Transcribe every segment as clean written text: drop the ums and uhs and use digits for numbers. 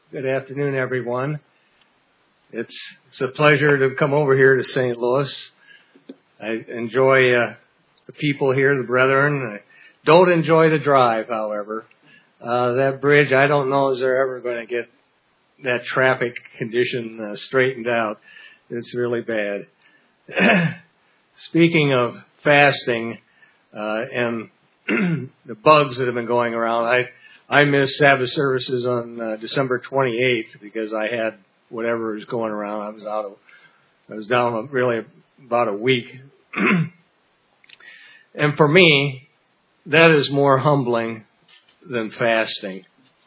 Good afternoon, everyone. It's a pleasure to come over here to St. Louis. I enjoy the people here, the brethren. I don't enjoy the drive, however. That bridge, I don't know if they're ever going to get that traffic condition straightened out. It's really bad. Speaking of fasting and the bugs that have been going around, I missed Sabbath services on December 28th because I had whatever was going around. I was down really about a week. And for me, that is more humbling than fasting.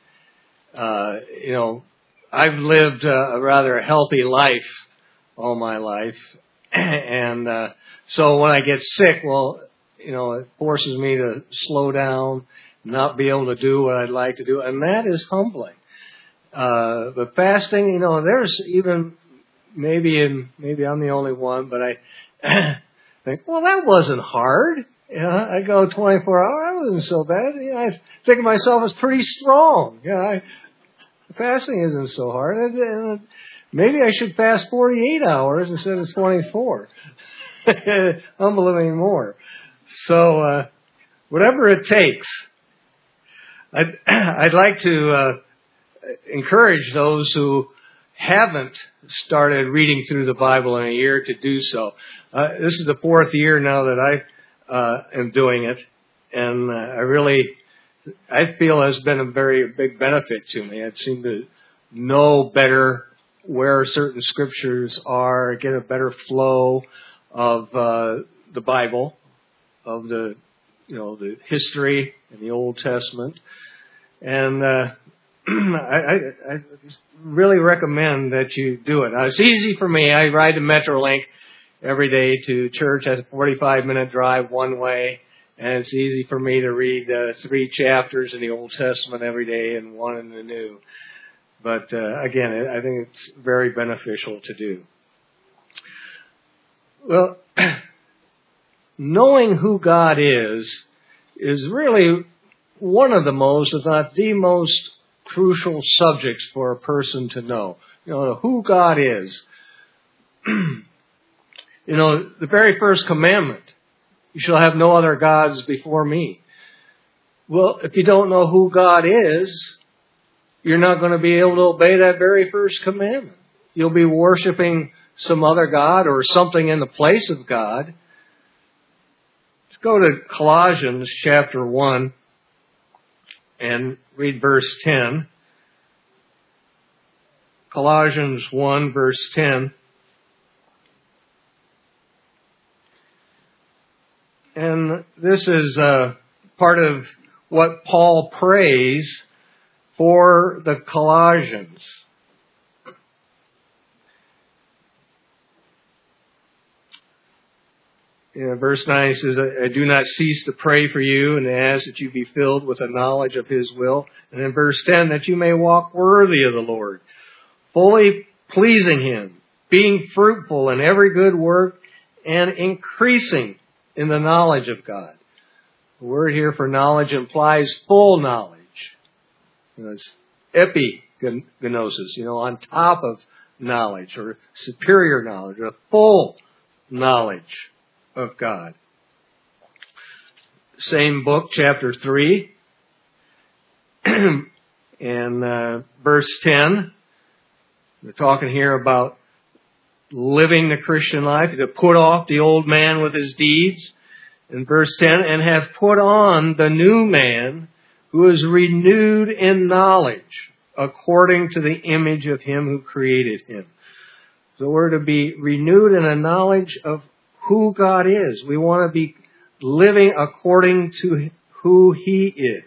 I've lived a rather healthy life all my life. And so when I get sick, it forces me to slow down, not be able to do what I'd like to do, and that is humbling. But fasting, there's even maybe I'm the only one, but I think, well, that wasn't hard. I go 24 hours, that wasn't so bad. I think of myself as pretty strong. Fasting isn't so hard. Maybe I should fast 48 hours instead of 24. Humble me more. So whatever it takes. I'd like to encourage those who haven't started reading through the Bible in a year to do so. This is the fourth year now that I am doing it, and I feel has been a very big benefit to me. I've seemed to know better where certain scriptures are, get a better flow of the Bible, of the history in the Old Testament. And I really recommend that you do it. Now, it's easy for me. I ride the Metrolink every day to church at a 45-minute drive one way, and it's easy for me to read 3 chapters in the Old Testament every day and 1 in the New. But again, I think it's very beneficial to do. Well, knowing who God is really one of the most, if not the most, crucial subjects for a person to know. Who God is. The very first commandment, you shall have no other gods before me. Well, if you don't know who God is, you're not going to be able to obey that very first commandment. You'll be worshiping some other God or something in the place of God. Let's go to Colossians chapter 1 and read verse 10. Colossians 1 verse 10. And this is part of what Paul prays for the Colossians. Verse 9 says, I do not cease to pray for you and ask that you be filled with a knowledge of His will. And in verse 10, that you may walk worthy of the Lord, fully pleasing Him, being fruitful in every good work, and increasing in the knowledge of God. The word here for knowledge implies full knowledge. It's epignosis, on top of knowledge, or superior knowledge, or full knowledge of God. Same book, chapter 3, and verse 10. We're talking here about living the Christian life, to put off the old man with his deeds. In verse 10, and have put on the new man, who is renewed in knowledge, according to the image of Him who created him. So we're to be renewed in a knowledge of who God is. We want to be living according to who He is.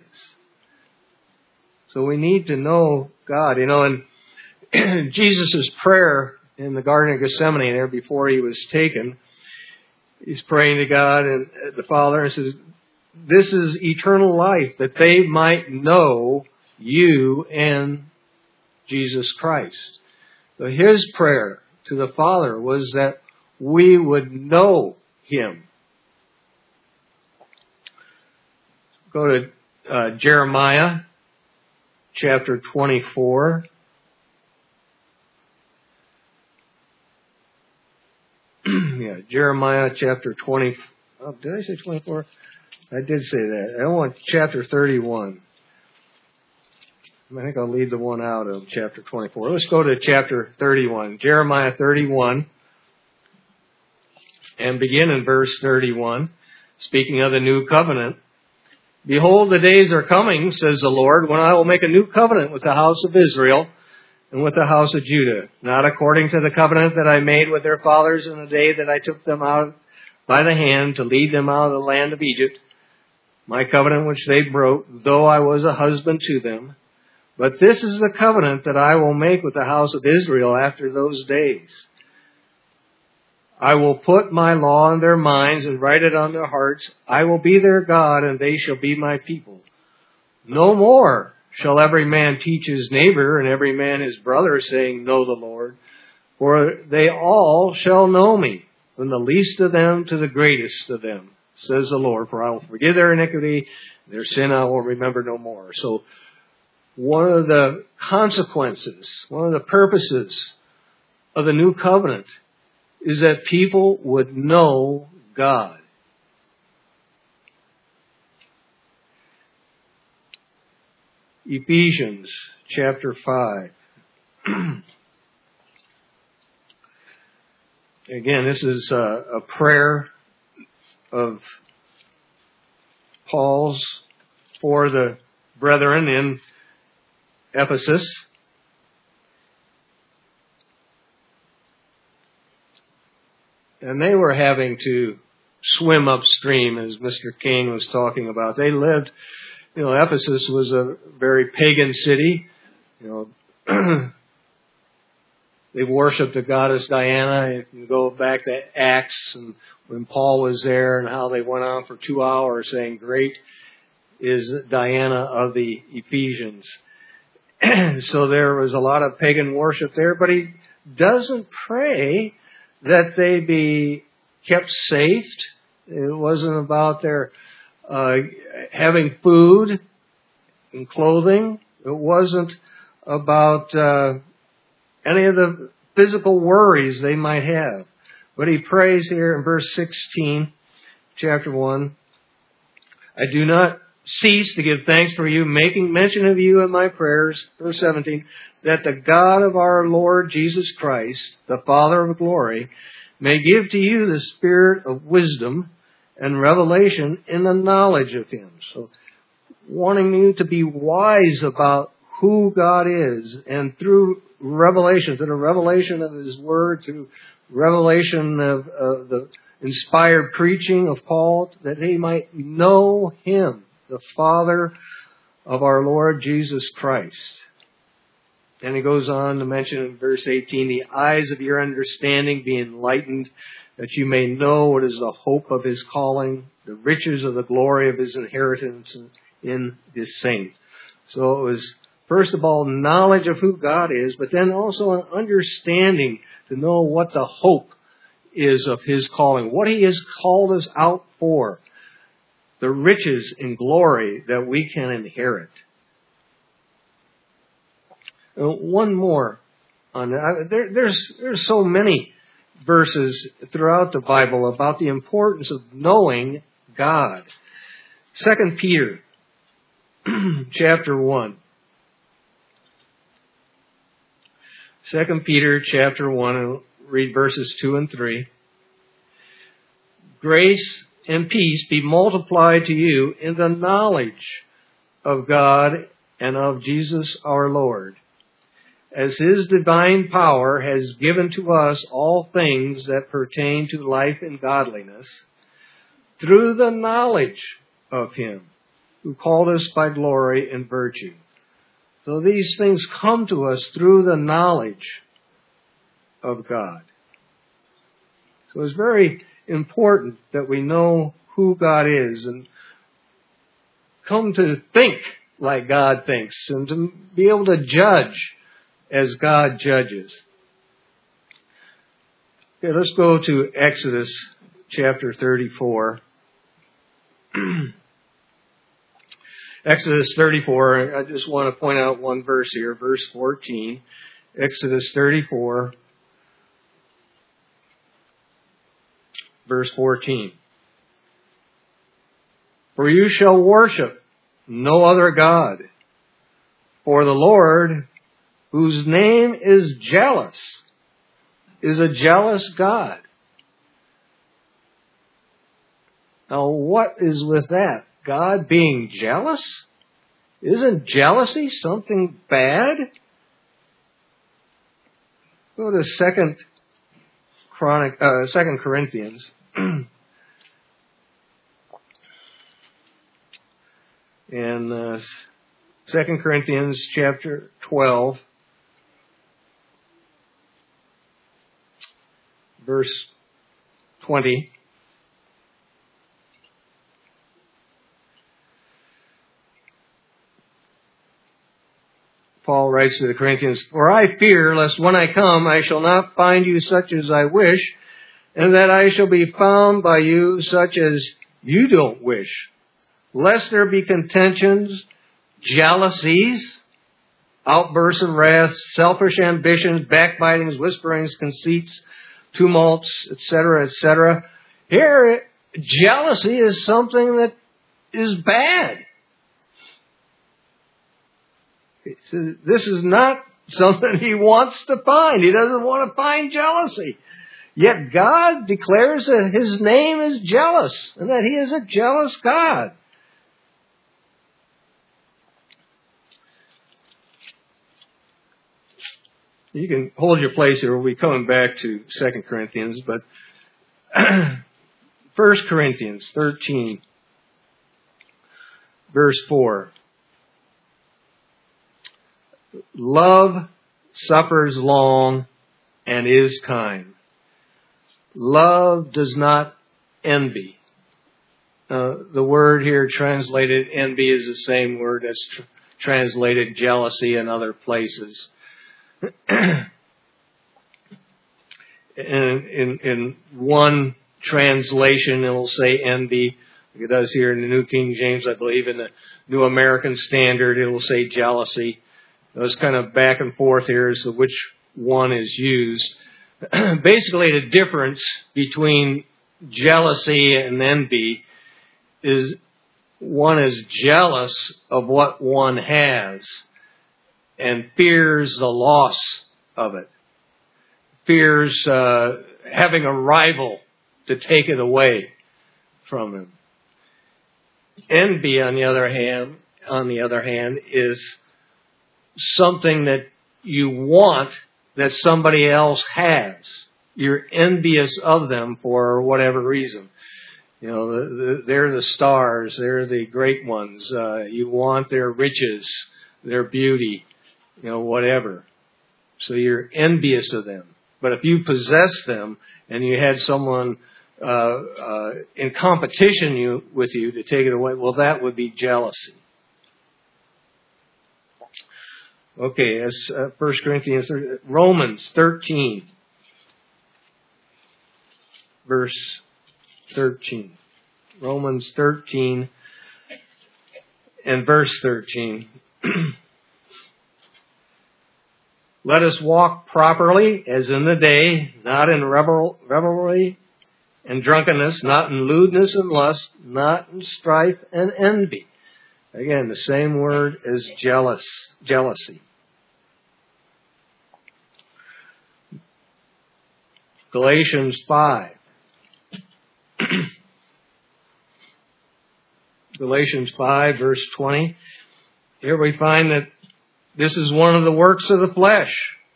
So we need to know God. In Jesus' prayer in the Garden of Gethsemane there before He was taken, He's praying to God and the Father and says, this is eternal life, that they might know you and Jesus Christ. So His prayer to the Father was that we would know Him. Go to Jeremiah chapter 24. Jeremiah chapter 20. Oh, did I say 24? I did say that. I want chapter 31. I think I'll leave the one out of chapter 24. Let's go to chapter 31. Jeremiah 31. And begin in verse 31. Speaking of the new covenant. Behold, the days are coming, says the Lord, when I will make a new covenant with the house of Israel and with the house of Judah, not according to the covenant that I made with their fathers in the day that I took them out by the hand to lead them out of the land of Egypt, my covenant which they broke, though I was a husband to them. But this is the covenant that I will make with the house of Israel after those days. I will put my law in their minds and write it on their hearts. I will be their God, and they shall be my people. No more shall every man teach his neighbor and every man his brother, saying, Know the Lord. For they all shall know me, from the least of them to the greatest of them, says the Lord. For I will forgive their iniquity, their sin I will remember no more. So one of the consequences, one of the purposes of the new covenant is that people would know God. Ephesians chapter 5. Again, this is a prayer of Paul's for the brethren in Ephesus. And they were having to swim upstream, as Mr. King was talking about. They lived, Ephesus was a very pagan city. They worshipped the goddess Diana. You can go back to Acts and when Paul was there and how they went on for 2 hours saying, Great is Diana of the Ephesians. So there was a lot of pagan worship there, but he doesn't pray that they be kept safe. It wasn't about their having food and clothing. It wasn't about any of the physical worries they might have. But he prays here in verse 16, chapter 1, I do not cease to give thanks for you, making mention of you in my prayers, verse 17, that the God of our Lord Jesus Christ, the Father of glory, may give to you the spirit of wisdom and revelation in the knowledge of Him. So, wanting you to be wise about who God is, and through revelation, through the revelation of His Word, through revelation of the inspired preaching of Paul, that they might know Him, the Father of our Lord Jesus Christ. And he goes on to mention in verse 18, the eyes of your understanding be enlightened, that you may know what is the hope of His calling, the riches of the glory of His inheritance in His saints. So it was, first of all, knowledge of who God is, but then also an understanding to know what the hope is of His calling, what He has called us out for, the riches and glory that we can inherit. One more on that. There's so many verses throughout the Bible about the importance of knowing God. 2 Peter chapter 1. 2 Peter chapter 1, and read verses 2 and 3. Grace and peace be multiplied to you in the knowledge of God and of Jesus our Lord, as His divine power has given to us all things that pertain to life and godliness, through the knowledge of Him who called us by glory and virtue. So these things come to us through the knowledge of God. So it's very important that we know who God is and come to think like God thinks and to be able to judge as God judges. Okay, let's go to Exodus chapter 34. Exodus 34, I just want to point out one verse here, verse 14. Exodus 34. verse 14. For you shall worship no other God, for the Lord, whose name is jealous, is a jealous God. Now, what is with that? God being jealous? Isn't jealousy something bad? Go to 2 Corinthians. In 2 Corinthians chapter 12, verse 20. Paul writes to the Corinthians, For I fear lest when I come I shall not find you such as I wish, and that I shall be found by you such as you don't wish, lest there be contentions, jealousies, outbursts of wrath, selfish ambitions, backbitings, whisperings, conceits, tumults, etc., etc. Here, jealousy is something that is bad. This is not something he wants to find. He doesn't want to find jealousy. Yet God declares that his name is jealous and that he is a jealous God. You can hold your place here. We'll be coming back to 2 Corinthians, but 1 Corinthians 13, verse 4. Love suffers long and is kind. Love does not envy. The word here translated envy is the same word that's translated jealousy in other places. In one translation, it will say envy. It does here in the New King James, I believe. In the New American Standard, it will say jealousy. It's kind of back and forth here as to which one is used. Basically, the difference between jealousy and envy is one is jealous of what one has and fears the loss of it. Fears having a rival to take it away from him. Envy, on the other hand, is something that you want that somebody else has. You're envious of them for whatever reason. You know, they're the stars. They're the great ones. You want their riches, their beauty, you know, whatever. So you're envious of them. But if you possess them and you had someone in competition with you to take it away, well, that would be jealousy. Okay, that's 1 Corinthians, Romans 13, verse 13. Romans 13 and verse 13. Let us walk properly as in the day, not in revelry and drunkenness, not in lewdness and lust, not in strife and envy. Again, the same word as jealousy. Galatians 5. Galatians 5, verse 20. Here we find that this is one of the works of the flesh.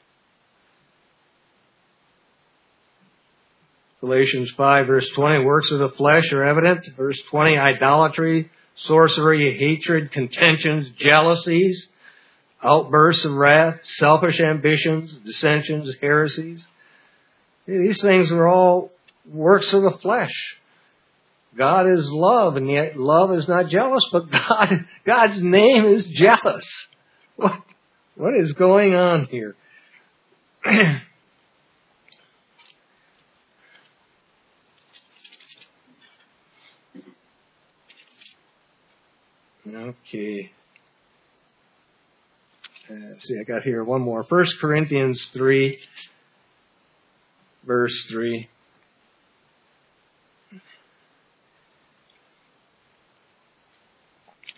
Galatians 5, verse 20. Works of the flesh are evident. Verse 20, idolatry, sorcery, hatred, contentions, jealousies, outbursts of wrath, selfish ambitions, dissensions, heresies. These things are all works of the flesh. God is love, and yet love is not jealous, but God's name is jealous. What is going on here? Okay. See, I got here one more. 1 Corinthians 3, verse 3.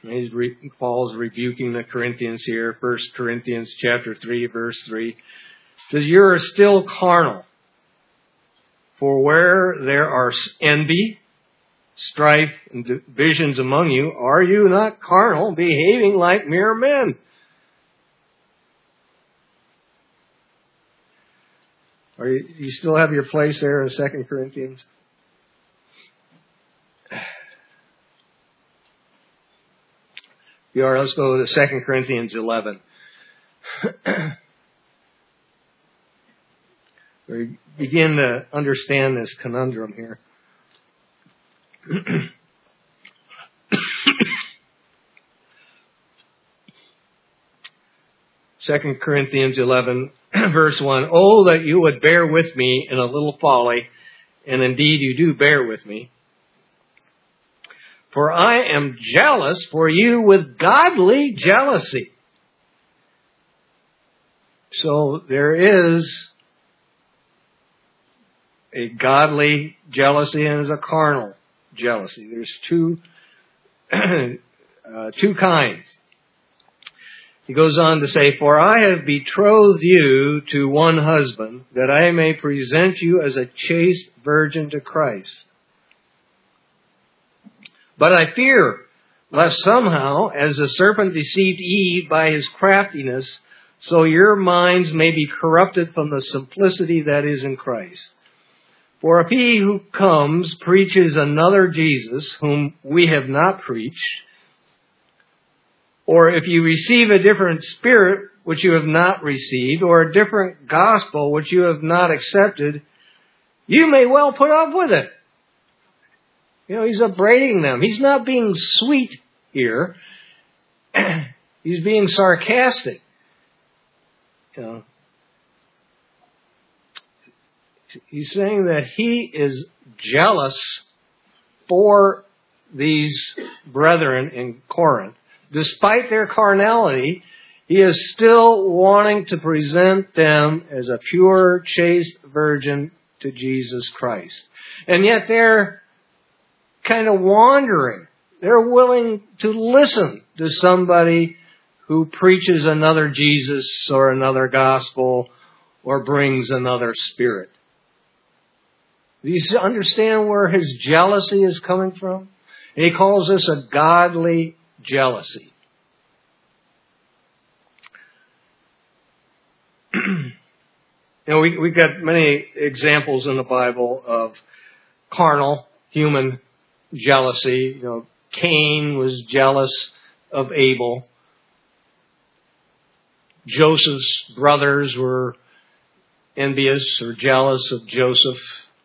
Paul's rebuking the Corinthians here. 1 Corinthians chapter 3, verse 3. It says, "You are still carnal. For where there are envy, strife, and divisions among you, are you not carnal, behaving like mere men?" You still have your place there in 2 Corinthians? You are. Let's go to 2 Corinthians 11. We begin to understand this conundrum here. 2 Corinthians 11, verse 1. "Oh, that you would bear with me in a little folly, and indeed you do bear with me. For I am jealous for you with godly jealousy." So there is a godly jealousy and there's a carnal jealousy. There's two kinds. He goes on to say, "For I have betrothed you to one husband, that I may present you as a chaste virgin to Christ. But I fear, lest somehow, as the serpent deceived Eve by his craftiness, so your minds may be corrupted from the simplicity that is in Christ. For if he who comes preaches another Jesus, whom we have not preached, or if you receive a different spirit which you have not received, or a different gospel which you have not accepted, you may well put up with it." He's upbraiding them. He's not being sweet here. He's being sarcastic. He's saying that he is jealous for these brethren in Corinth. Despite their carnality, he is still wanting to present them as a pure, chaste virgin to Jesus Christ. And yet they're kind of wandering. They're willing to listen to somebody who preaches another Jesus or another gospel or brings another spirit. Do you understand where his jealousy is coming from? And he calls this a godly jealousy. We've got many examples in the Bible of carnal, human jealousy. Cain was jealous of Abel. Joseph's brothers were envious or jealous of Joseph.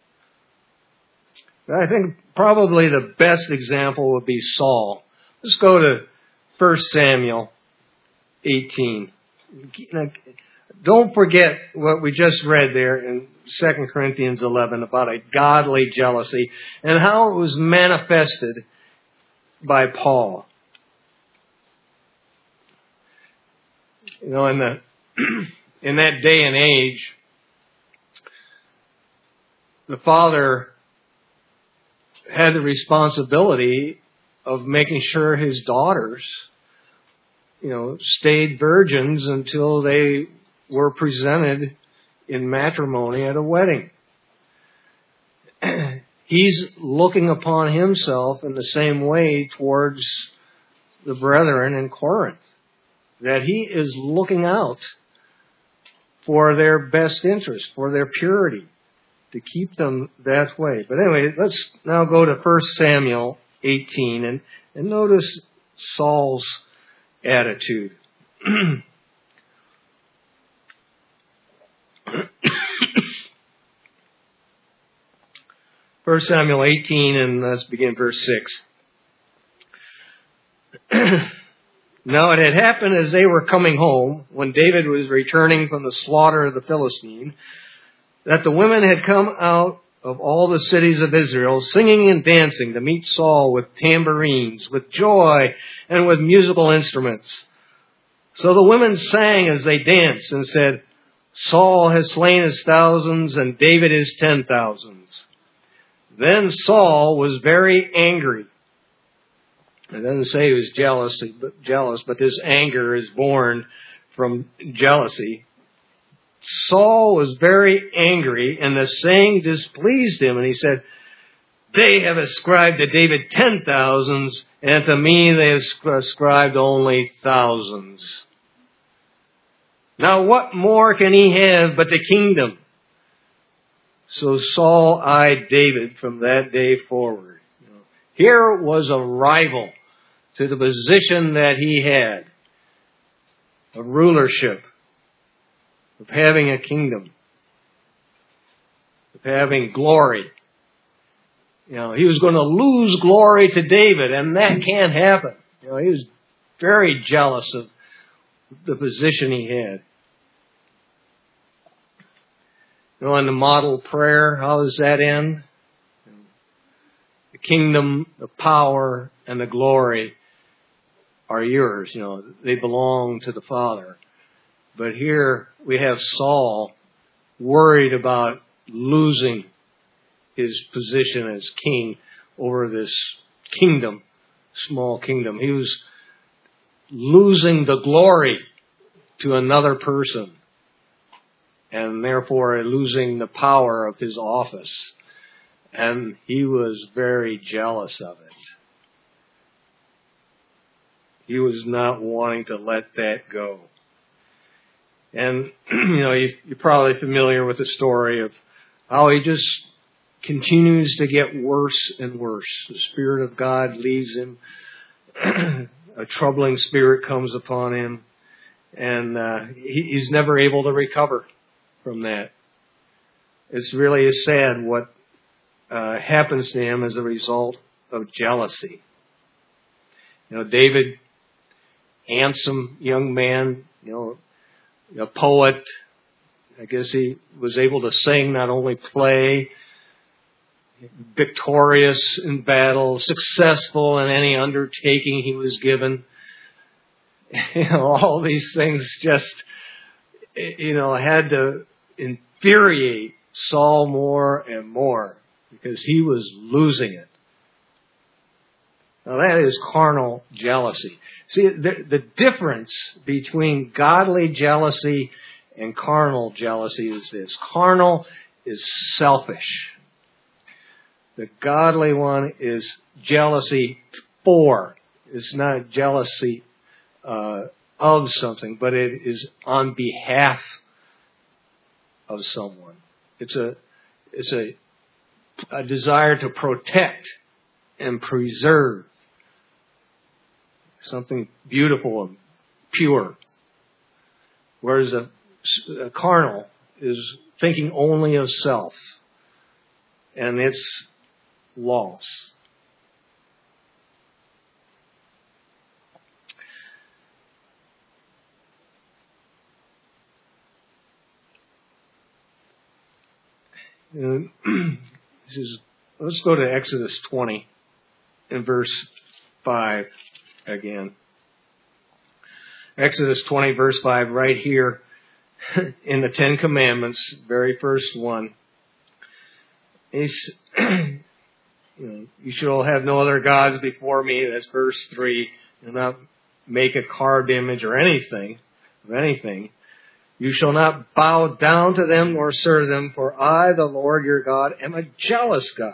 I think probably the best example would be Saul. Let's go to 1 Samuel 18. Don't forget what we just read there in 2 Corinthians 11 about a godly jealousy and how it was manifested by Paul. In that day and age, the father had the responsibility of making sure his daughters, stayed virgins until they were presented in matrimony at a wedding. He's looking upon himself in the same way towards the brethren in Corinth, that he is looking out for their best interest, for their purity, to keep them that way. But anyway, let's now go to 1 Samuel 18 and notice Saul's attitude. 1 Samuel 18, and let's begin verse 6. Now it had happened as they were coming home, when David was returning from the slaughter of the Philistine, that the women had come out of all the cities of Israel, singing and dancing to meet Saul with tambourines, with joy, and with musical instruments. So the women sang as they danced and said, "Saul has slain his thousands, and David his 10,000s. Then Saul was very angry, It doesn't say he was jealous, but this anger is born from jealousy. Saul was very angry, and the saying displeased him, and he said, "They have ascribed to David 10,000s, and to me they have ascribed only thousands. Now what more can he have but the kingdom?" So Saul eyed David from that day forward. Here was a rival to the position that he had of rulership, of having a kingdom, of having glory. He was going to lose glory to David, and that can't happen. He was very jealous of the position he had. In the model prayer, how does that end? The kingdom, the power, and the glory are yours. They belong to the Father. But here we have Saul worried about losing his position as king over this kingdom, small kingdom. He was losing the glory to another person, and therefore losing the power of his office. And he was very jealous of it. He was not wanting to let that go. And, you're probably familiar with the story of how he just continues to get worse and worse. The Spirit of God leaves him. A troubling spirit comes upon him. And he's never able to recover from that. It's really sad what happens to him as a result of jealousy. David, handsome young man, a poet. I guess he was able to sing, not only play, victorious in battle, successful in any undertaking he was given. All these things just, had to infuriate Saul more and more because he was losing it. Now that is carnal jealousy. See, the difference between godly jealousy and carnal jealousy is this. Carnal is selfish. The godly one is jealousy for. It's not jealousy of something, but it is on behalf of someone. It's a desire to protect and preserve something beautiful and pure. Whereas a carnal is thinking only of self and its loss. Let's go to Exodus 20 and verse 5 again. Exodus 20 verse 5 right here in the Ten Commandments, very first one. You shall have no other gods before me. That's verse 3. You'll not make a carved image or anything of anything. You shall not bow down to them nor serve them, for I, the Lord your God, am a jealous God.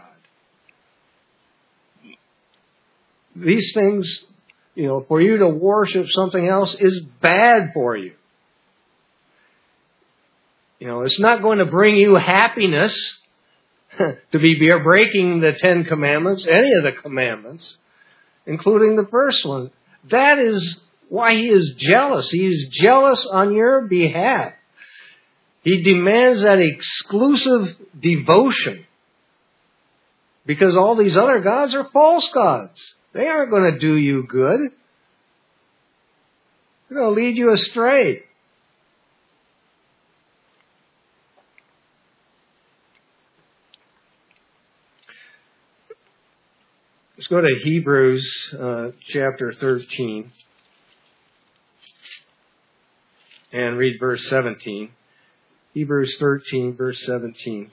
These things, for you to worship something else is bad for you. It's not going to bring you happiness to be breaking the Ten Commandments, any of the commandments, including the first one. That is why he is jealous. He is jealous on your behalf. He demands that exclusive devotion because all these other gods are false gods. They aren't going to do you good. They're going to lead you astray. Let's go to Hebrews chapter 13 and read verse 17. Hebrews 13, verse 17.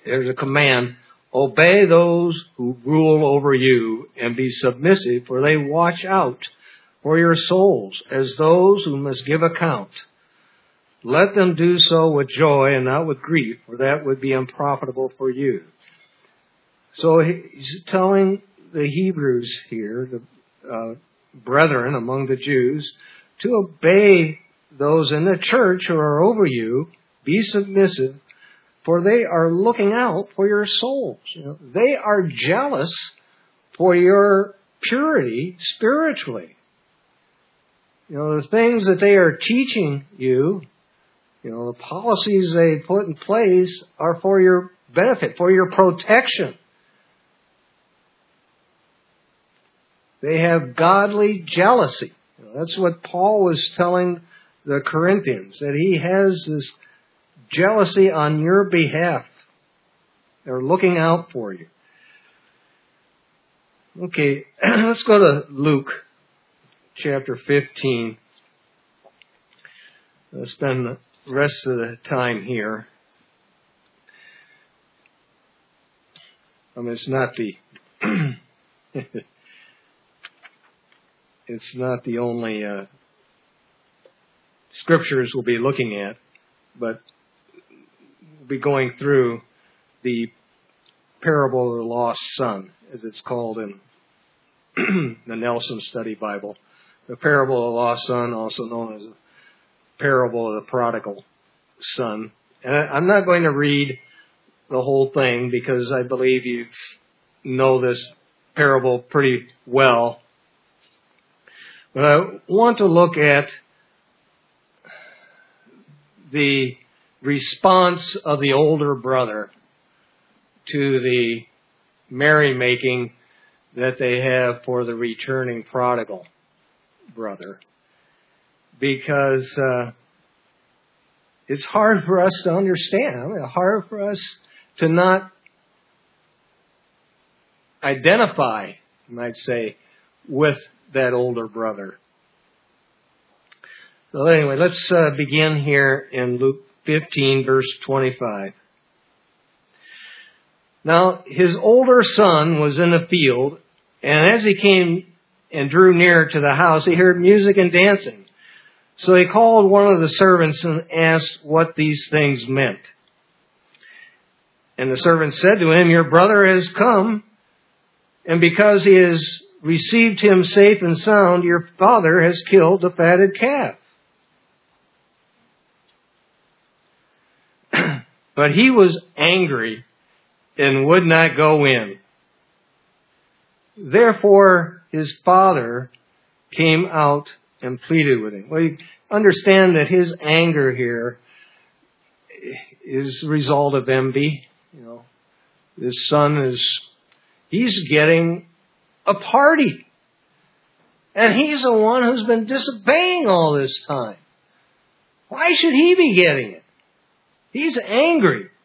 there's a command, obey those who rule over you and be submissive, for they watch out for your souls as those who must give account. Let them do so with joy and not with grief, for that would be unprofitable for you. So he's telling the Hebrews here, the brethren among the Jews, to obey those in the church who are over you, be submissive, for they are looking out for your souls. They are jealous for your purity spiritually. The things that they are teaching you, the policies they put in place are for your benefit, for your protection. They have godly jealousy. That's what Paul was telling the Corinthians, that he has this jealousy on your behalf. They're looking out for you. Okay, let's go to Luke chapter 15. Let's spend the rest of the time here. It's not the only scriptures we'll be looking at, but we'll be going through the parable of the lost son, as it's called in the Nelson Study Bible. The parable of the lost son, also known as the parable of the prodigal son. And I'm not going to read the whole thing because I believe you know this parable pretty well. But I want to look at the response of the older brother to the merrymaking that they have for the returning prodigal brother. Because it's hard for us to understand. Hard for us to not identify, you might say, with that older brother. So anyway, let's begin here in Luke 15, verse 25. Now, his older son was in the field, and as he came and drew near to the house, he heard music and dancing. So he called one of the servants and asked what these things meant. And the servant said to him, your brother has come, and because he has received him safe and sound, your father has killed the fatted calf. But he was angry and would not go in. Therefore, his father came out and pleaded with him. Well, you understand that his anger here is the result of envy. His son he's getting a party. And he's the one who's been disobeying all this time. Why should he be getting it? He's angry. It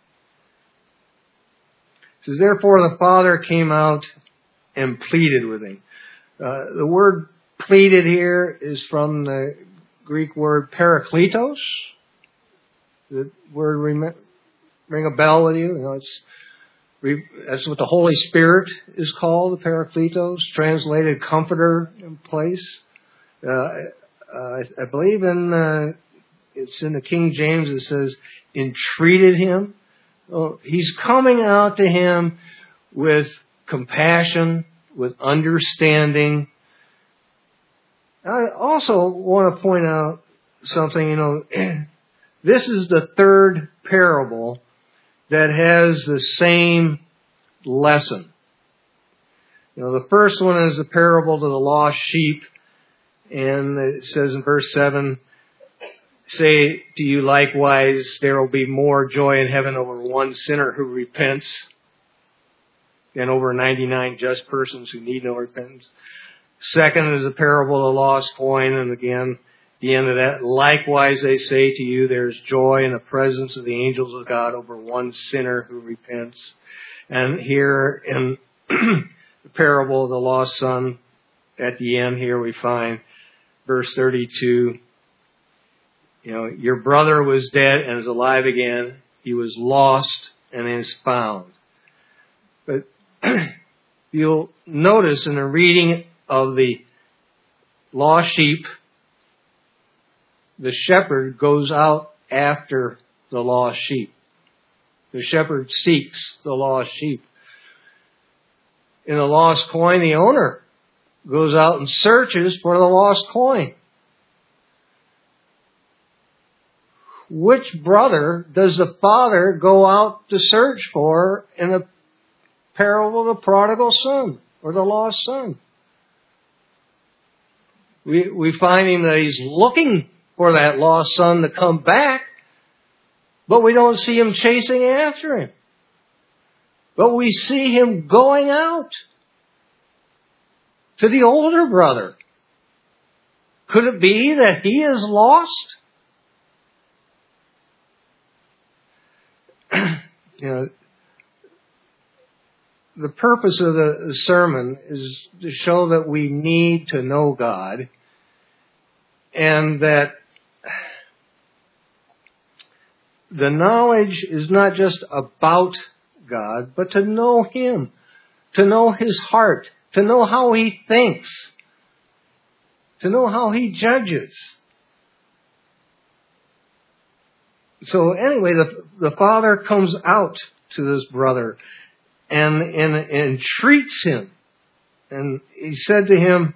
says, therefore the father came out and pleaded with him. The word pleaded here is from the Greek word parakletos. The word ring a bell with you? That's what the Holy Spirit is called, the parakletos, translated comforter in place. I believe it's in the King James, it says, entreated him. He's coming out to him with compassion, with understanding. I also want to point out something, this is the third parable that has the same lesson. The first one is the parable to the lost sheep, and it says in verse 7, say to you likewise, there will be more joy in heaven over one sinner who repents than over 99 just persons who need no repentance. Second is the parable of the lost coin, and again, the end of that, likewise I say to you, there's joy in the presence of the angels of God over one sinner who repents. And here in the parable of the lost son, at the end here we find verse 32, your brother was dead and is alive again. He was lost and is found. But you'll notice in the reading of the lost sheep, the shepherd goes out after the lost sheep. The shepherd seeks the lost sheep. In the lost coin, the owner goes out and searches for the lost coin. Which brother does the father go out to search for in the parable of the prodigal son or the lost son? We find him that he's looking for that lost son to come back, but we don't see him chasing after him. But we see him going out to the older brother. Could it be that he is lost? The purpose of the sermon is to show that we need to know God, and that the knowledge is not just about God, but to know Him, to know His heart, to know how He thinks, to know how He judges. So anyway, the father comes out to this brother and entreats him. And he said to him,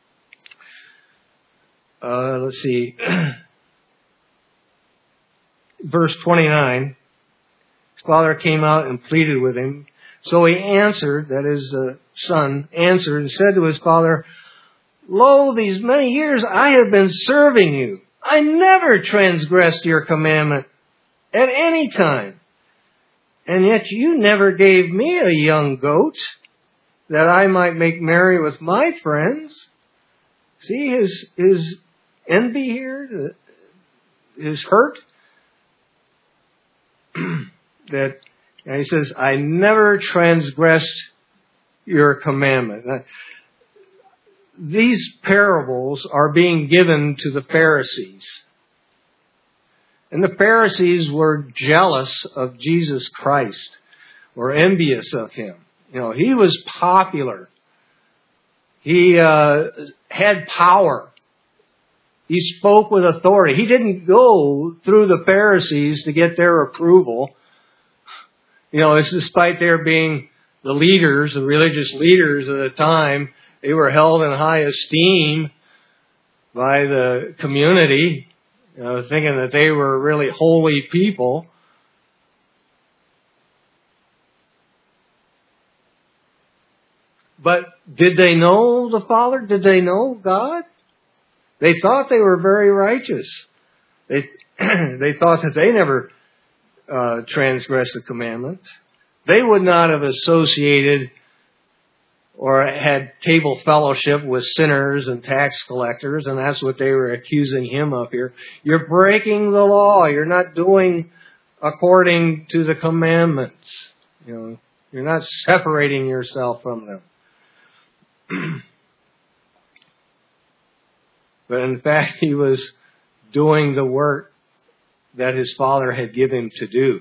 verse 29, his father came out and pleaded with him. So he answered, that is, the son answered and said to his father, "Lo, these many years I have been serving you. I never transgressed your commandment at any time. And yet you never gave me a young goat that I might make merry with my friends." See his envy here, his hurt. And he says, "I never transgressed your commandment." These parables are being given to the Pharisees. And the Pharisees were jealous of Jesus Christ, or envious of Him. He was popular. He had power. He spoke with authority. He didn't go through the Pharisees to get their approval. It's despite their being the leaders, the religious leaders of the time. They were held in high esteem by the community, thinking that they were really holy people. But did they know the Father? Did they know God? They thought they were very righteous. They thought that they never transgressed the commandments. They would not have associated or had table fellowship with sinners and tax collectors, and that's what they were accusing him of here. You're breaking the law. You're not doing according to the commandments. You're not separating yourself from them. But in fact, he was doing the work that his Father had given him to do.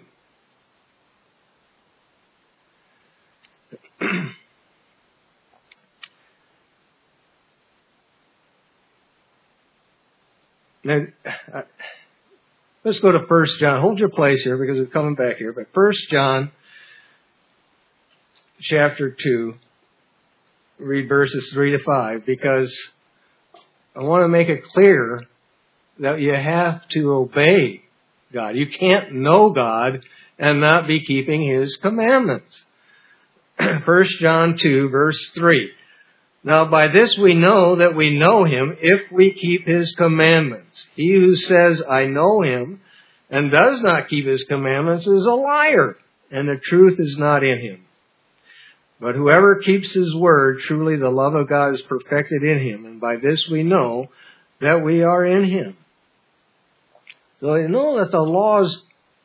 Now, let's go to 1 John. Hold your place here because we're coming back here. But 1 John chapter 2, read verses 3 to 5, because I want to make it clear that you have to obey God. You can't know God and not be keeping His commandments. 1 John 2, verse 3. Now by this we know that we know Him if we keep His commandments. He who says, "I know Him," and does not keep His commandments is a liar, and the truth is not in him. But whoever keeps His word, truly the love of God is perfected in him, and by this we know that we are in Him. So you know that the laws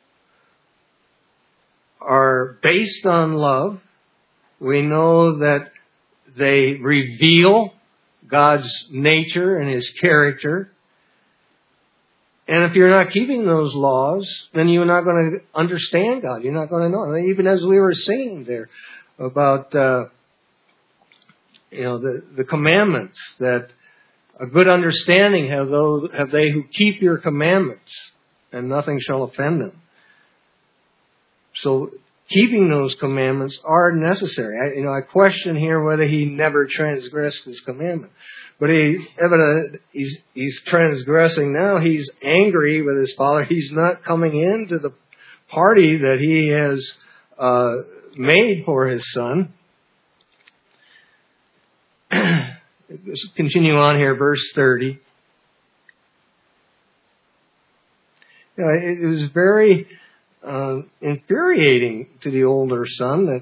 are based on love. We know that they reveal God's nature and His character. And if you're not keeping those laws, then you're not going to understand God. You're not going to know. Even as we were singing there about, the commandments, that a good understanding have they who keep your commandments, and nothing shall offend them. So keeping those commandments are necessary. I question here whether he never transgressed his commandment. But he's transgressing now. He's angry with his father. He's not coming into the party that he has made for his son. Let's continue on here, verse 30. It was very infuriating to the older son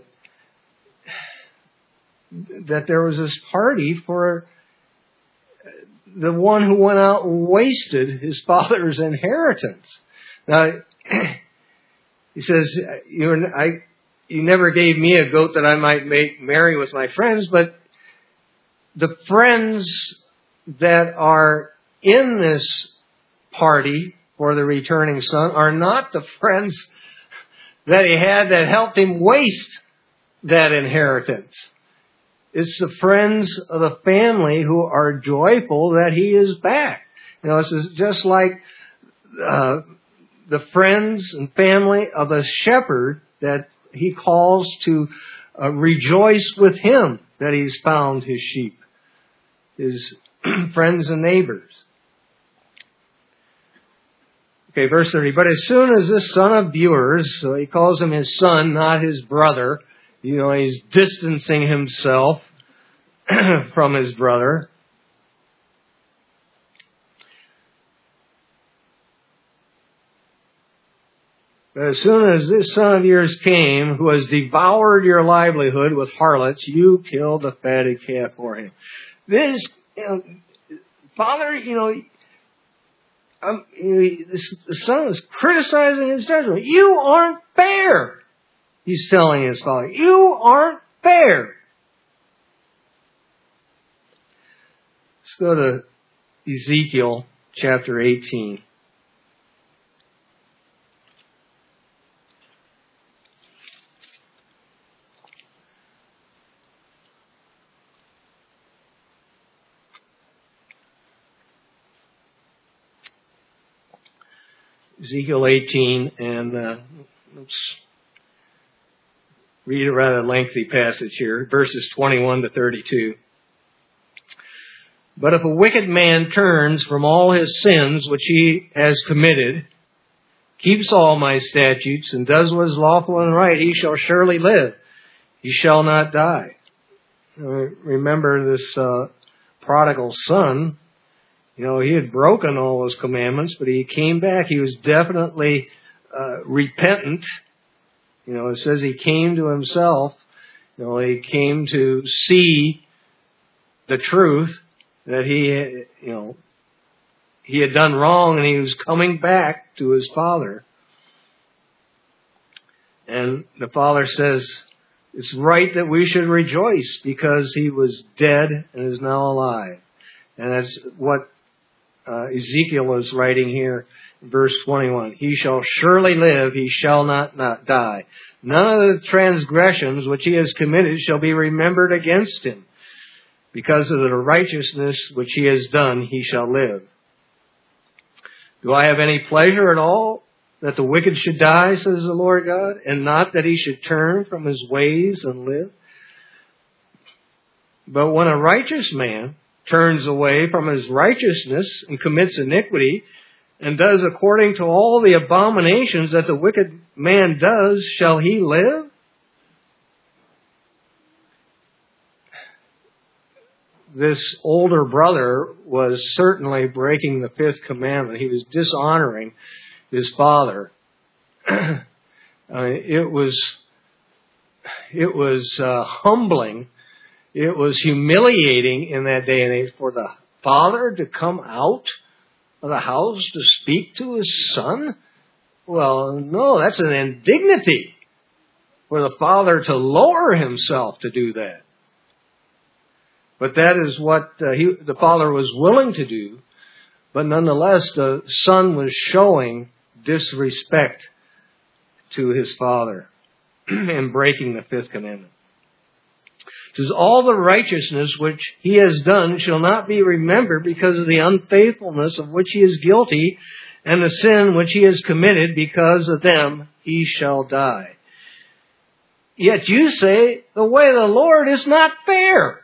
that there was this party for the one who went out and wasted his father's inheritance. Now, he says, you never gave me a goat that I might make merry with my friends, but the friends that are in this party for the returning son are not the friends that he had that helped him waste that inheritance. It's the friends of the family who are joyful that he is back. This is just like the friends and family of a shepherd that he calls to rejoice with him that he's found his sheep, his friends and neighbors. Okay, verse 30. But as soon as this son of Beers, so he calls him his son, not his brother. He's distancing himself from his brother. But as soon as this son of yours came, who has devoured your livelihood with harlots, you killed the fatted calf for him. This, Father, the son is criticizing his judgment. You aren't fair. He's telling his father, you aren't fair. Let's go to Ezekiel chapter 18. Ezekiel 18, and let's read a rather lengthy passage here, verses 21 to 32. But if a wicked man turns from all his sins which he has committed, keeps all my statutes, and does what is lawful and right, he shall surely live. He shall not die. Remember this prodigal son. He had broken all his commandments, but he came back. He was definitely repentant. It says he came to himself. He came to see the truth that he had done wrong, and he was coming back to his father. And the father says, it's right that we should rejoice because he was dead and is now alive. And that's what Ezekiel is writing here in verse 21. He shall surely live, he shall not die. None of the transgressions which he has committed shall be remembered against him. Because of the righteousness which he has done, he shall live. Do I have any pleasure at all that the wicked should die, says the Lord God, and not that he should turn from his ways and live? But when a righteous man turns away from his righteousness and commits iniquity and does according to all the abominations that the wicked man does, shall he live? This older brother was certainly breaking the fifth commandment. He was dishonoring his father. It was humbling. It was humiliating in that day and age for the father to come out of the house to speak to his son. Well, no, that's an indignity for the father to lower himself to do that. But that is what the father was willing to do But nonetheless, the son was showing disrespect to his father and breaking the fifth commandment. It says, all the righteousness which he has done shall not be remembered because of the unfaithfulness of which he is guilty, and the sin which he has committed, because of them he shall die. Yet you say, the way of the Lord is not fair.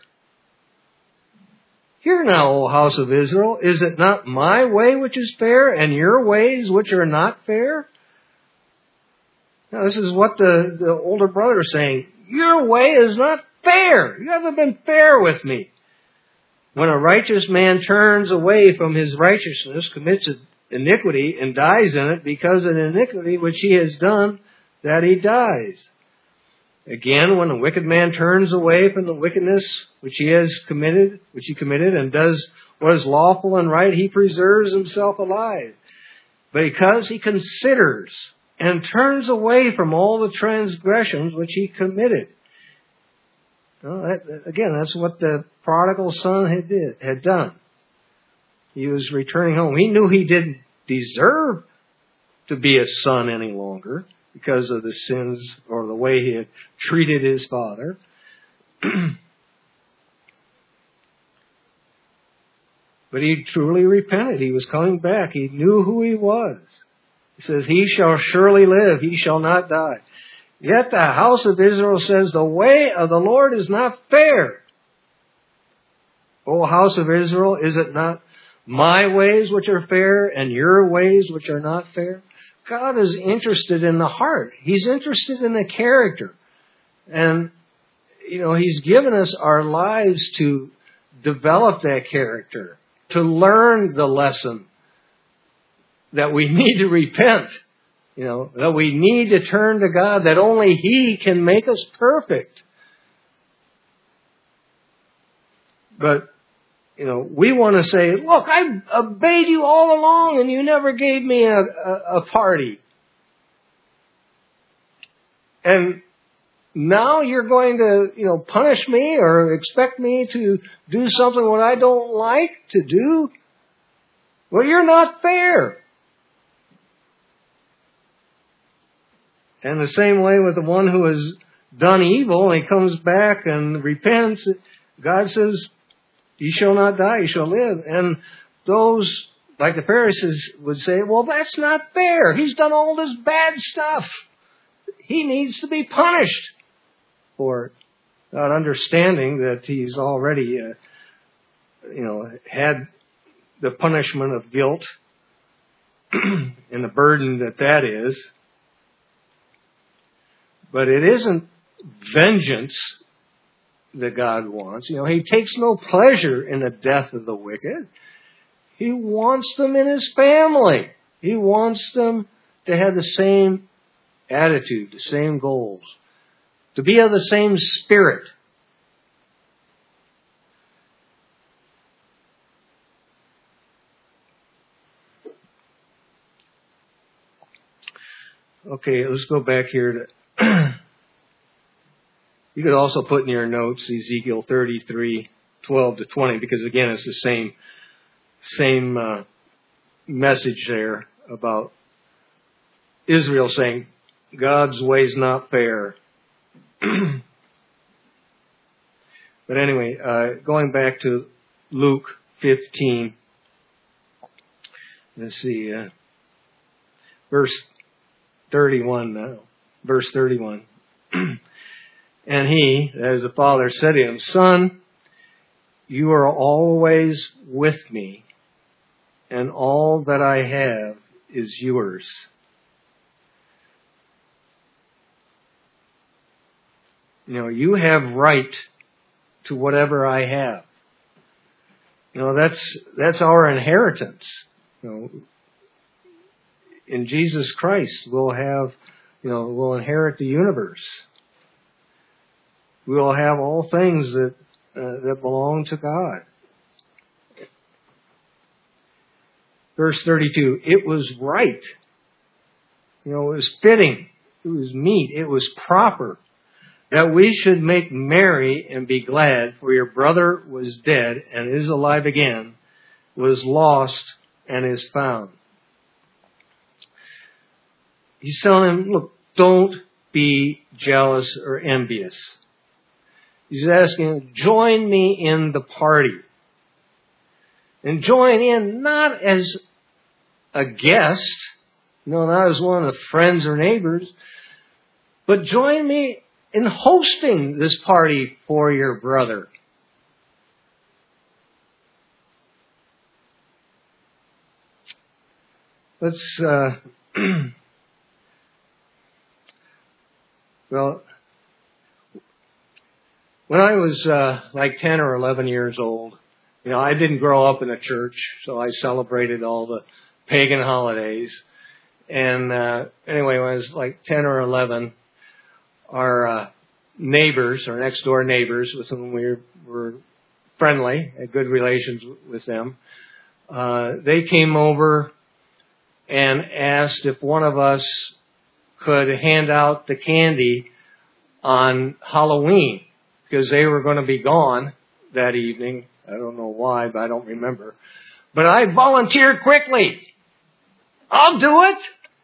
Hear now, O house of Israel, is it not my way which is fair, and your ways which are not fair? Now, this is what the older brother is saying. Your way is not fair. You haven't been fair with me. When a righteous man turns away from his righteousness, commits iniquity, and dies in it, because of the iniquity which he has done, that he dies. Again, when a wicked man turns away from the wickedness which he committed, and does what is lawful and right, he preserves himself alive. But because he considers and turns away from all the transgressions which he committed. Well, that's what the prodigal son had done. He was returning home. He knew he didn't deserve to be a son any longer because of the sins or the way he had treated his father. But he truly repented. He was coming back. He knew who he was. He says, he shall surely live. He shall not die. Yet the house of Israel says, the way of the Lord is not fair. O house of Israel, is it not my ways which are fair and your ways which are not fair? God is interested in the heart. He's interested in the character. And, He's given us our lives to develop that character, to learn the lesson that we need to repent, that we need to turn to God, that only He can make us perfect. But, we want to say, look, I obeyed you all along and you never gave me a party. And now you're going to, punish me or expect me to do something what I don't like to do. Well, you're not fair. And the same way with the one who has done evil and he comes back and repents, God says, you shall not die, you shall live. And those, like the Pharisees, would say, well, that's not fair. He's done all this bad stuff. He needs to be punished for it. Not understanding that he's already, had the punishment of guilt and the burden that is. But it isn't vengeance that God wants. He takes no pleasure in the death of the wicked. He wants them in His family. He wants them to have the same attitude, the same goals, to be of the same spirit. Okay, let's go back here to you could also put in your notes Ezekiel 33:12-20, because again, it's the same message there about Israel saying God's way's not fair. But anyway, going back to Luke 15. Let's see, verse 31 now. Verse 31. And he, that is the father, said to him, Son, you are always with me, and all that I have is yours. You have right to whatever I have. That's our inheritance. In Jesus Christ, we'll have, we'll inherit the universe. We will have all things that belong to God. Verse 32, it was right. It was fitting. It was meet. It was proper that we should make merry and be glad, for your brother was dead and is alive again, was lost and is found. He's telling him, look, don't be jealous or envious. He's asking him, join me in the party. And join in not as a guest, not as one of the friends or neighbors, but join me in hosting this party for your brother. Let's, well, when I was like 10 or 11 years old, I didn't grow up in a church, so I celebrated all the pagan holidays. And anyway, when I was like 10 or 11, our neighbors, our next door neighbors, with whom we were friendly, had good relations with them, they came over and asked if one of us could hand out the candy on Halloween, because they were going to be gone that evening. I don't know why, but I don't remember. But I volunteered quickly. I'll do it.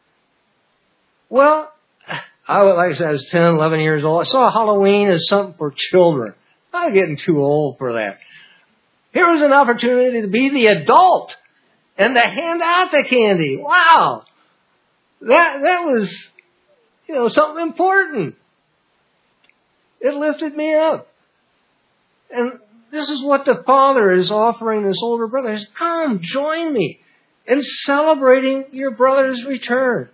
Well, like I said, I was 10, 11 years old. I saw Halloween as something for children. I'm getting too old for that. Here was an opportunity to be the adult and to hand out the candy. Wow. That was, something important. It lifted me up. And this is what the Father is offering this older brother. He says, come, join me in celebrating your brother's return.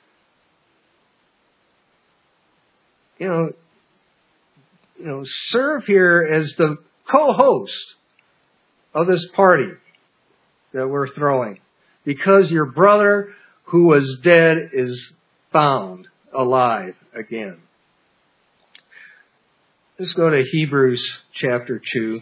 Serve here as the co-host of this party that we're throwing, because your brother who was dead is found alive again. Let's go to Hebrews chapter 2.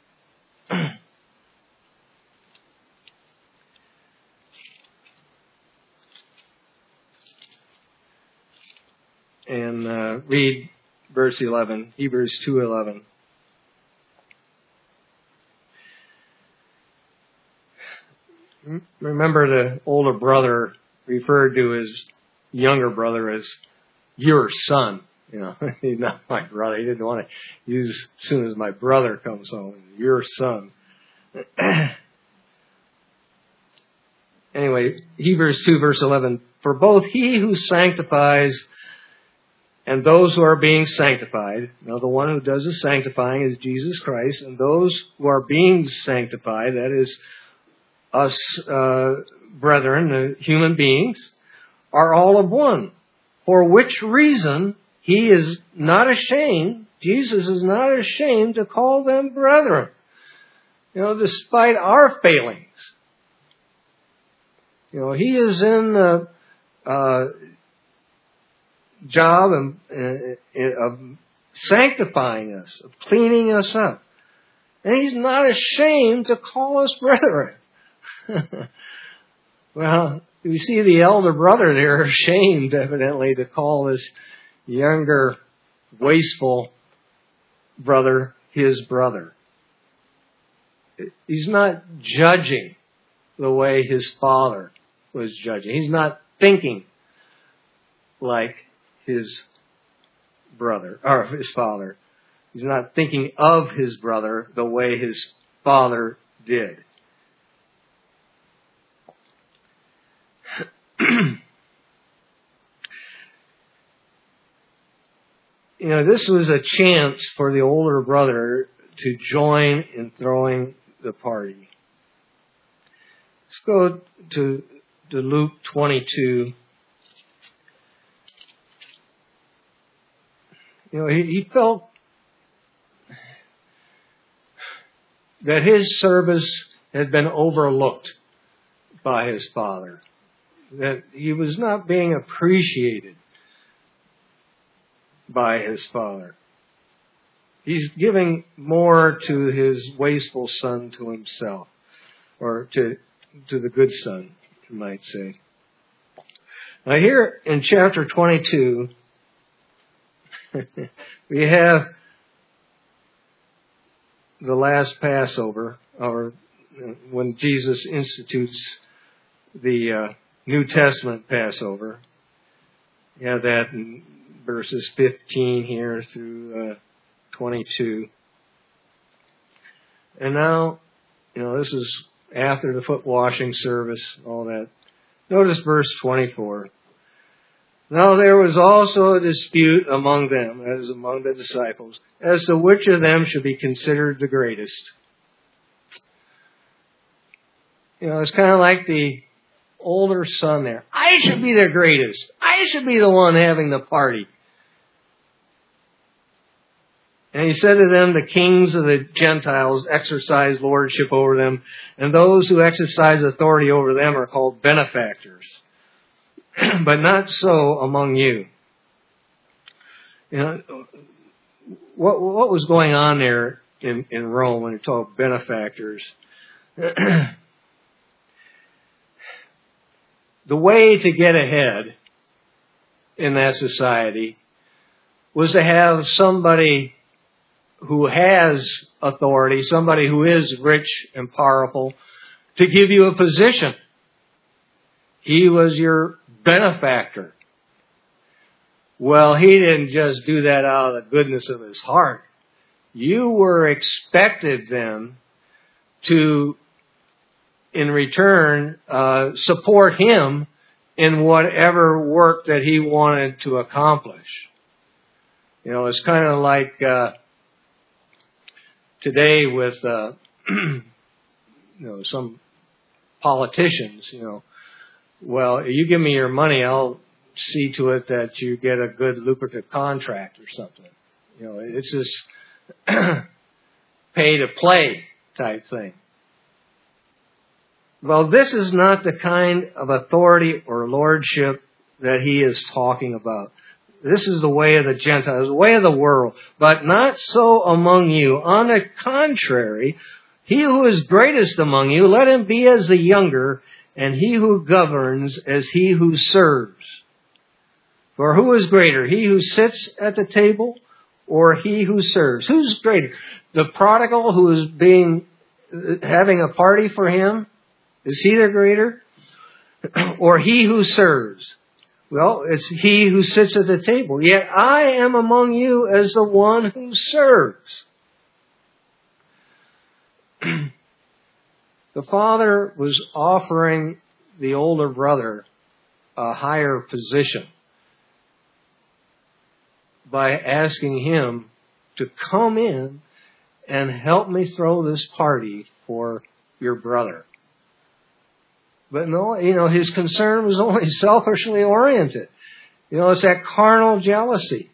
And read verse 11, Hebrews 2:11. Remember, the older brother referred to his younger brother as your son. He's not my brother. He didn't want to use, as soon as my brother comes home, your son. Anyway, Hebrews 2 verse 11. For both he who sanctifies and those who are being sanctified, now the one who does the sanctifying is Jesus Christ, and those who are being sanctified, that is us brethren, the human beings, are all of one. For which reason he is not ashamed, Jesus is not ashamed to call them brethren. Despite our failings. He is in the job of sanctifying us, of cleaning us up. And he's not ashamed to call us brethren. Well, you see the elder brother there ashamed, evidently, to call this younger, wasteful brother his brother. He's not judging the way his father was judging. He's not thinking like his brother, or his father. He's not thinking of his brother the way his father did. This was a chance for the older brother to join in throwing the party. Let's go to Luke 22. He felt that his service had been overlooked by his father, that he was not being appreciated by his father. He's giving more to his wasteful son to himself, or to the good son, you might say. Now here in chapter 22, we have the last Passover, or when Jesus institutes the New Testament Passover. You have that in verses 15 here through 22. And now, this is after the foot washing service, all that. Notice verse 24. Now there was also a dispute among them, as among the disciples, as to which of them should be considered the greatest. It's kind of like the older son there. I should be the greatest. I should be the one having the party. And he said to them, the kings of the Gentiles exercise lordship over them, and those who exercise authority over them are called benefactors. But not so among you. What was going on there in Rome when you talk benefactors? The way to get ahead in that society was to have somebody who has authority, somebody who is rich and powerful, to give you a position. He was your benefactor. Well, he didn't just do that out of the goodness of his heart. You were expected then to, in return, support him in whatever work that he wanted to accomplish. It's kind of like today with some politicians. Well, you give me your money, I'll see to it that you get a good lucrative contract or something. It's this pay to play type thing. Well, this is not the kind of authority or lordship that he is talking about. This is the way of the Gentiles, the way of the world, but not so among you. On the contrary, he who is greatest among you, let him be as the younger, and he who governs as he who serves. For who is greater, he who sits at the table or he who serves? Who's greater? The prodigal who is having a party for him? Is he the greater? Or he who serves? Well, it's he who sits at the table. Yet I am among you as the one who serves. The father was offering the older brother a higher position by asking him to come in and help me throw this party for your brother. But no, his concern was only selfishly oriented. It's that carnal jealousy.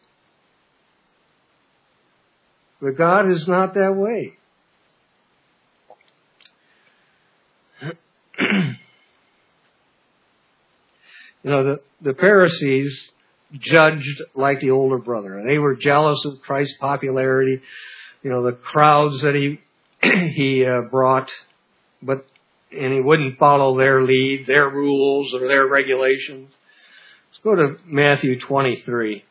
But God is not that way. The Pharisees judged like the older brother. They were jealous of Christ's popularity, the crowds that he brought, and he wouldn't follow their lead, their rules, or their regulations. Let's go to Matthew 23.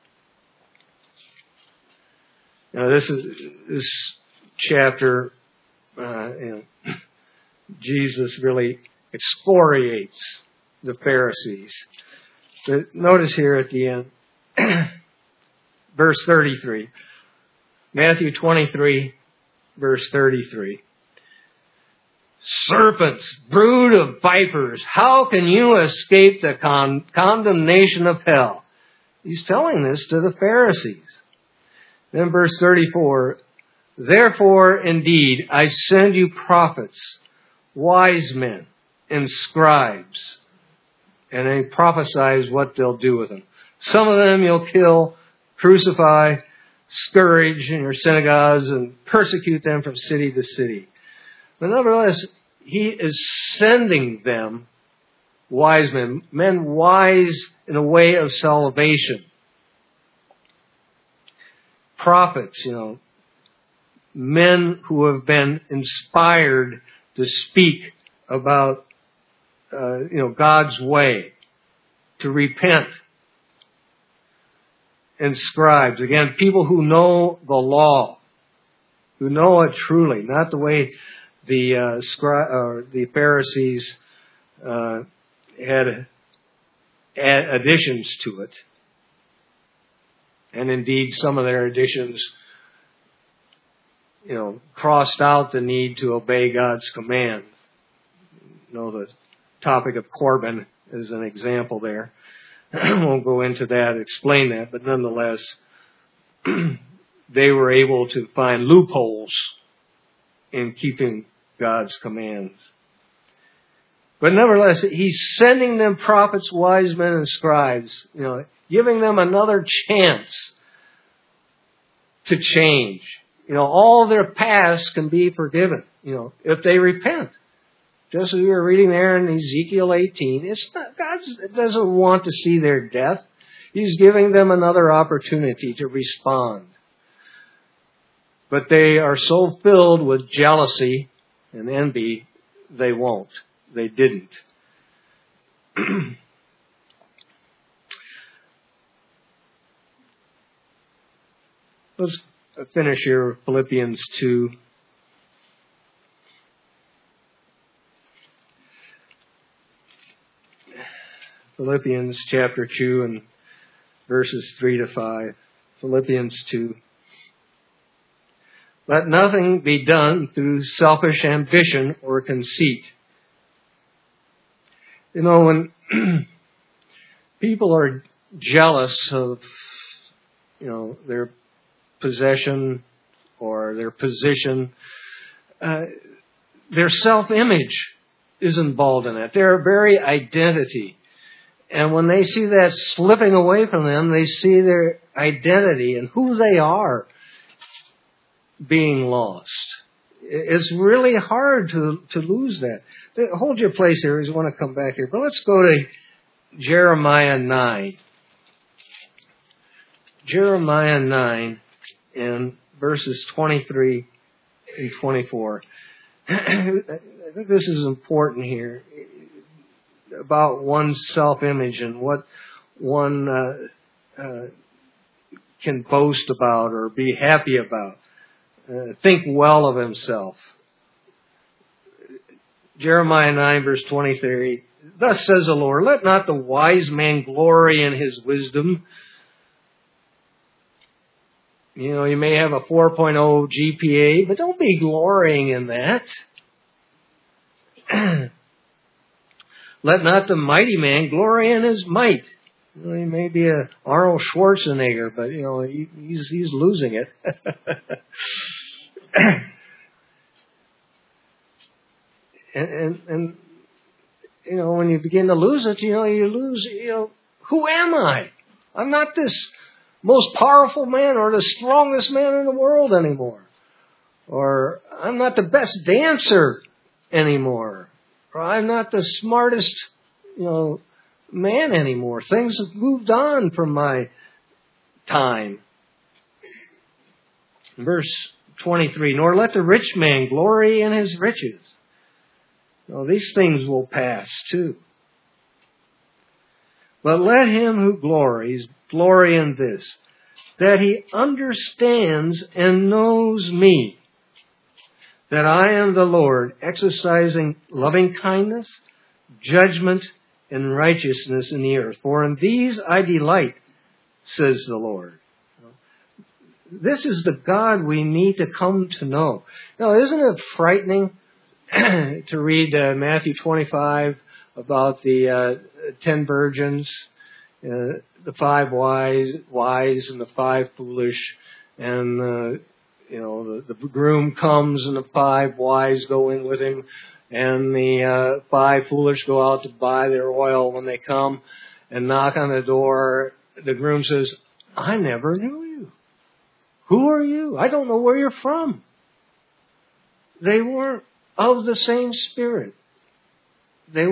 This chapter, Jesus really excoriates the Pharisees. But notice here at the end, verse 33. Matthew 23, verse 33. Serpents, brood of vipers, how can you escape the condemnation of hell? He's telling this to the Pharisees. Then verse 34, therefore indeed I send you prophets, wise men, and scribes. And he prophesies what they'll do with them. Some of them you'll kill, crucify, scourge in your synagogues, and persecute them from city to city. But nevertheless, he is sending them wise men wise in a way of salvation. Prophets, men who have been inspired to speak about, God's way, to repent. And scribes, again, people who know the law, who know it truly, not the way the Pharisees had additions to it. And indeed, some of their additions, crossed out the need to obey God's commands. The topic of Corban is an example there. I won't go into that, explain that, but nonetheless, they were able to find loopholes in keeping God's commands. But nevertheless, he's sending them prophets, wise men, and scribes, giving them another chance to change. All their past can be forgiven, if they repent. Just as we were reading there in Ezekiel 18, God doesn't want to see their death. He's giving them another opportunity to respond. But they are so filled with jealousy and envy, they won't. They didn't. Let's finish here, Philippians 2. Philippians chapter 2 and verses 3 to 5. Philippians 2. Let nothing be done through selfish ambition or conceit. When people are jealous of, their possession or their position, their self-image is involved in it. Their very identity. And when they see that slipping away from them, they see their identity and who they are being lost. It's really hard to lose that. Hold your place here. I just want to come back here. But let's go to Jeremiah 9. Jeremiah 9 and verses 23 and 24. I think this is important here about one's self-image and what one can boast about or be happy about. Think well of himself. Jeremiah 9 verse 23. Thus says the Lord, let not the wise man glory in his wisdom. You may have a 4.0 GPA, but don't be glorying in that. Let not the mighty man glory in his might. He may be a Arnold Schwarzenegger, but he's losing it. and when you begin to lose it, you lose. Who am I? I'm not this most powerful man or the strongest man in the world anymore, or I'm not the best dancer anymore, or I'm not the smartest, man anymore. Things have moved on from my time. Verse 23, nor let the rich man glory in his riches. These things will pass too. But let him who glories glory in this, that he understands and knows me, that I am the Lord, exercising loving kindness, judgment, and righteousness in the earth. For in these I delight, says the Lord. This is the God we need to come to know. Isn't it frightening to read Matthew 25 about the 10 virgins, the 5 wise and the 5 foolish, and the groom comes and the 5 wise go in with him, and the 5 foolish go out to buy their oil. When they come and knock on the door, the groom says, I never knew you. Who are you? I don't know where you're from. They weren't of the same spirit. They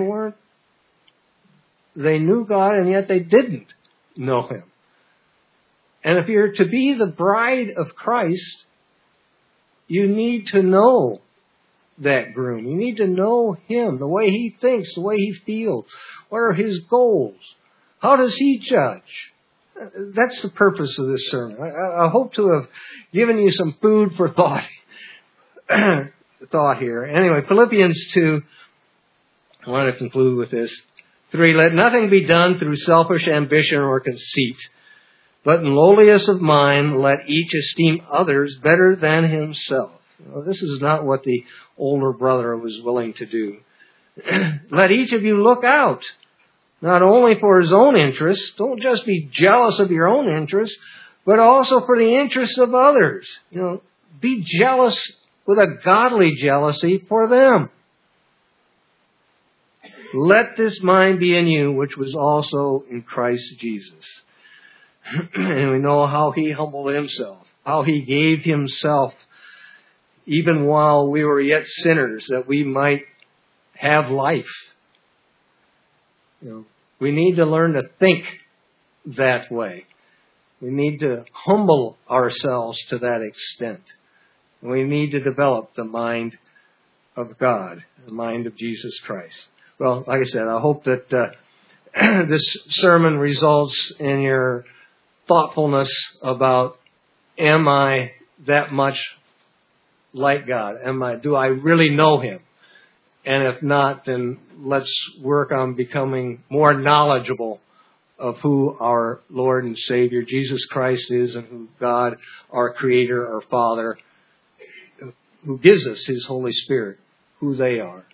knew God, and yet they didn't know Him. And if you're to be the bride of Christ, you need to know that groom. You need to know Him, the way He thinks, the way He feels. What are His goals? How does He judge? That's the purpose of this sermon. I hope to have given you some food for thought here. Anyway, Philippians 2, I want to conclude with this. 3, let nothing be done through selfish ambition or conceit, but in lowliness of mind, let each esteem others better than himself. Well, this is not what the older brother was willing to do. Let each of you look out, not only for his own interests. Don't just be jealous of your own interests, but also for the interests of others. Be jealous with a godly jealousy for them. Let this mind be in you, which was also in Christ Jesus. And we know how he humbled himself, how he gave himself even while we were yet sinners, that we might have life. We need to learn to think that way. We need to humble ourselves to that extent. We need to develop the mind of God, the mind of Jesus Christ. Well, like I said, I hope that this sermon results in your thoughtfulness about, am I that much like God? Do I really know him? And if not, then let's work on becoming more knowledgeable of who our Lord and Savior Jesus Christ is, and who God, our Creator, our Father, who gives us his Holy Spirit, who they are.